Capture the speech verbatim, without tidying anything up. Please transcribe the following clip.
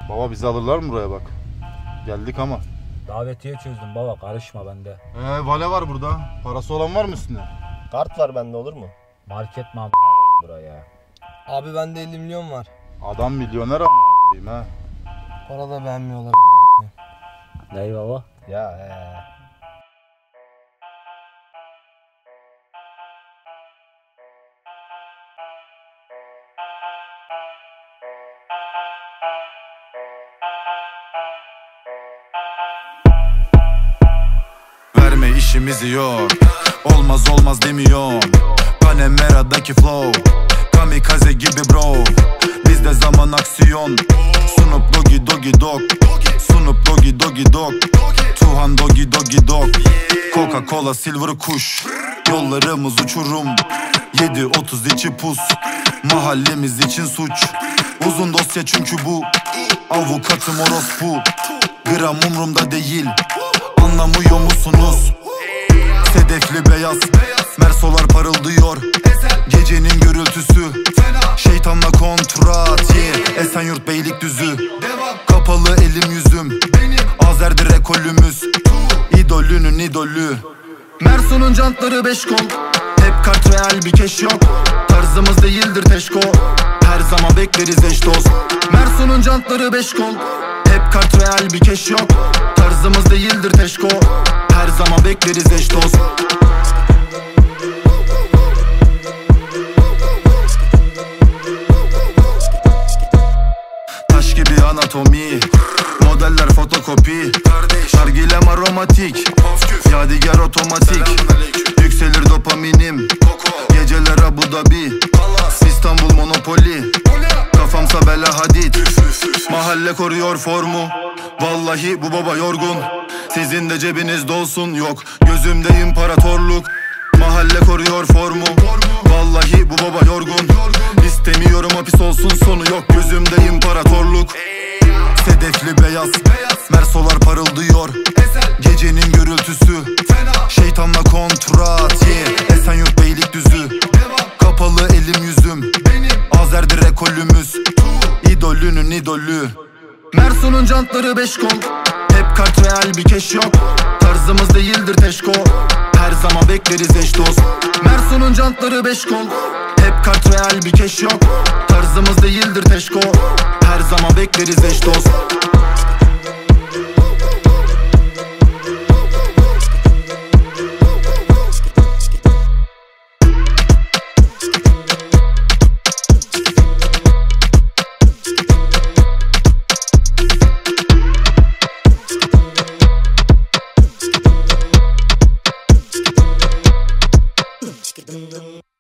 Baba bizi alırlar mı buraya bak? Geldik ama. Davetiye çözdüm baba, karışma bende. Ee vale var burada. Parası olan var mı üstünde? Kart var bende, olur mu? Market mi amına buraya? Abi bende elli milyon var. Adam milyoner ama koyayım ha. Para da beğenmiyorlar. Ney baba? Ya he. Verme işimizi yok. Olmaz olmaz demiyorum. Panemera'daki flow kamikaze gibi bro. Bizde zaman aksiyon. Sunup Doggy Doggy Dog. Sunup Doggy Doggy Dog. Tuhan Doggy Doggy Dog. Coca Cola Silver kuş. Yollarımız uçurum. yedi otuz içi pus. Mahallemiz için suç. Uzun dosya çünkü bu. Avukatım orospu. Gram umrumda değil. Anlamıyor musunuz? Sedefli beyaz Mersolar parıldıyor. Gecenin gürültüsü. Şeytanla kontrat, yeah. Esenyurt Beylikdüzü. Kapalı elim yüzüm. Azer'dir ekolümüz. İdolünün idolü. Mersun'un jantları beş kol. Hep kart real bir keş yok. Tarzımız değildir teşko. Her zaman bekleriz eş dost. Mersun'un jantları beş kol. Hep kart real bir keş yok. Tarzımız değildir teşko. Her zaman bekleriz eş dost. Taş gibi anatomi. Modeller fotokopi. Nargilem aromatik. Yadigar otomatik. Yükselir dopaminim. Geceler Abu Dhabi. İstanbul Monopoli. Kafamsa bela hadid. Mahalle koruyor formu. Vallahi bu baba yorgun. Sizin de cebiniz dolsun. Yok gözümde imparatorluk. Mahalle koruyor formu. Vallahi bu baba yorgun. İstemiyorum hapis olsun sonu. Yok gözümde imparatorluk. Sedefli beyaz Mersolar parıldıyor. Gecenin gürültüsü. Şeytanla kontrat, yeah. Esenyurt Beylikdüzü. Kapalı elim yüzüm. Azer'dir ekolümüz. İdolünün idolü. Mersun'un jantları beş kol. Hep kart real bir keş yok. Tarzımız değildir teşko. Her zaman bekleriz eş dost. Mersun'un jantları beş kol. Hep kart real bir keş yok. Tarzımız değildir teşko. Her zaman bekleriz eş dost. Dum dum.